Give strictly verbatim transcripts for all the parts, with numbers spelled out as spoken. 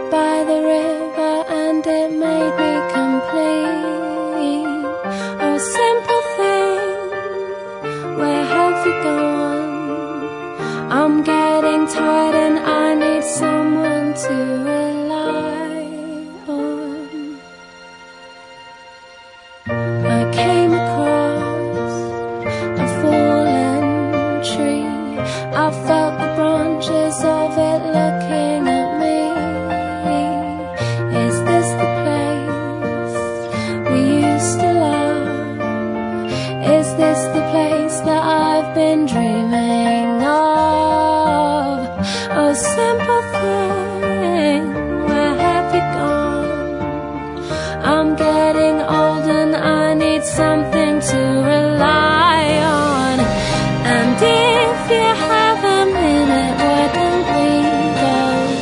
by the river and it made me complete. Oh, simple thing, where have you gone? I'm getting tired and I need someone to rely on. I came across a fallen tree. I felt the branches of it looking at me. Is this the place we used to love? Is this the place that I've been dreaming of? Oh, simple thing, where have you gone? I'm getting old and I need something to rely on. And if you have a minute, why don't we go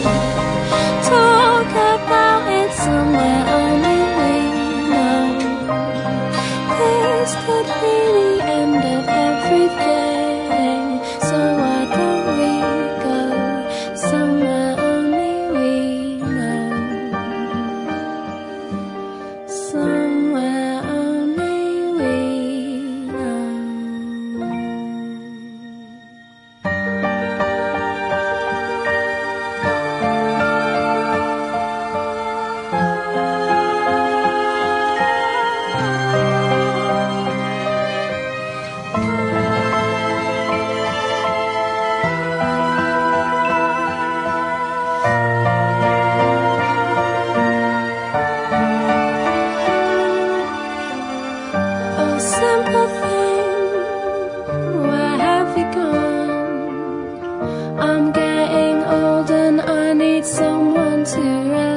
talk about it somewhere only we know? This could be the end of everything, so why don't we go somewhere only we know? Somewhere only we know. Oh, simple thing, where have you gone? I'm getting old and I need someone to rely on.